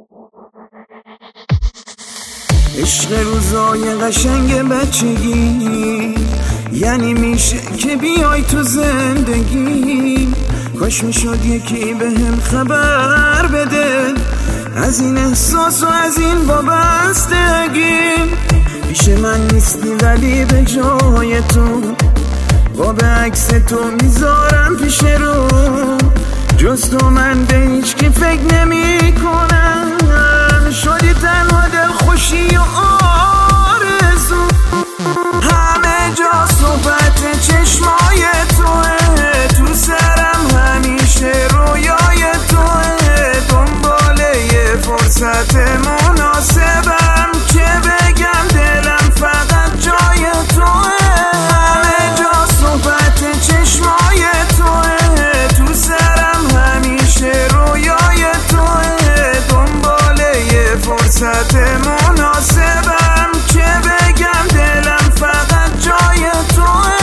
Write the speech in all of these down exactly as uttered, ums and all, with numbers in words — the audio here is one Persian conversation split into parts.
عشق روزای قشنگ بچگی، یعنی میشه که بیای تو زندگی. کاش میشد یکی به هم خبر بده از این احساس و از این وابستگی. پیش من نیستی ولی به جای تو قاب عکس تو میذارم پیش رو. جز تو من به هیچ کی فکر نمی کنم. شدی تنها دل خوشی و آرزو، همه جا صحبت چشمای توه. تو سرم همیشه رویای توه. دنباله یه فرصت مناسبم که بگم دلم فقط جای توه. همه جا صحبت چشمای توه. تو سرم همیشه رویای توه. دنباله یه فرصت مناسبم که بگم دلم فقط جای توه.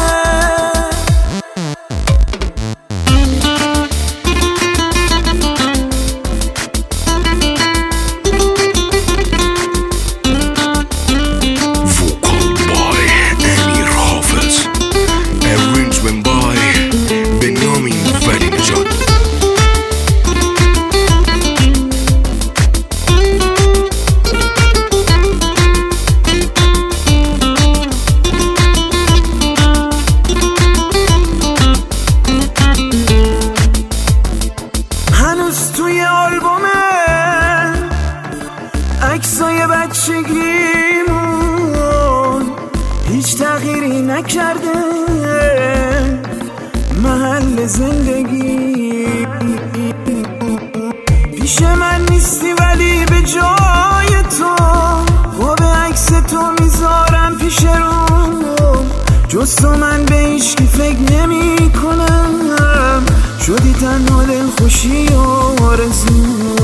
توی آلبوم عکسای بچگیمون هیچ تغییری نکرده محل زندگی. پیش من نیستی ولی به جای تو قاب عکس تو میذارم پیش رو. جز تو من به هیچ کی فکر نمی کنم. شدی تنها دل خوشی و آرزو.